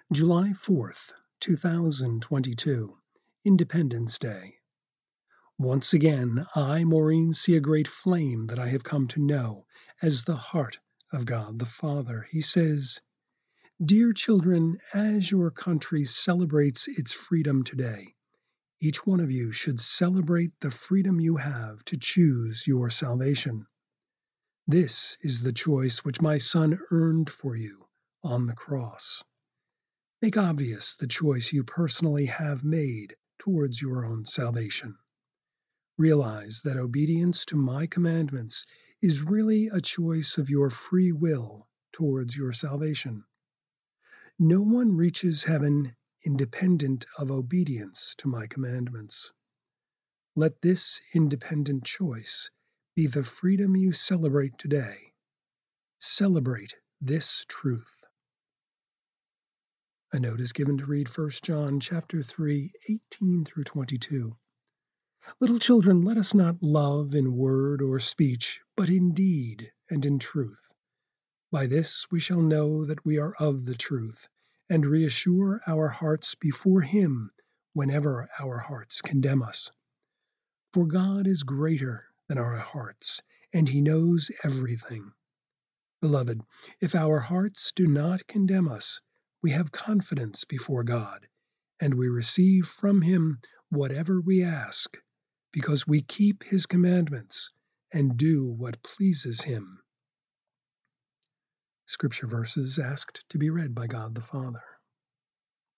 July 4th, 2022, Independence Day. Once again, I, Maureen, see a great flame that I have come to know as the heart of God the Father. He says, "Dear children, as your country celebrates its freedom today, each one of you should celebrate the freedom you have to choose your salvation. This is the choice which my Son earned for you on the cross. Make obvious the choice you personally have made towards your own salvation. Realize that obedience to my commandments is really a choice of your free will towards your salvation. No one reaches heaven independent of obedience to my commandments. Let this independent choice be the freedom you celebrate today. Celebrate this truth." A note is given to read 1 John chapter 3, 18 through 22. Little children, let us not love in word or speech, but in deed and in truth. By this we shall know that we are of the truth, and reassure our hearts before Him whenever our hearts condemn us. For God is greater than our hearts, and He knows everything. Beloved, if our hearts do not condemn us, we have confidence before God, and we receive from Him whatever we ask, because we keep His commandments and do what pleases Him. Scripture verses asked to be read by God the Father.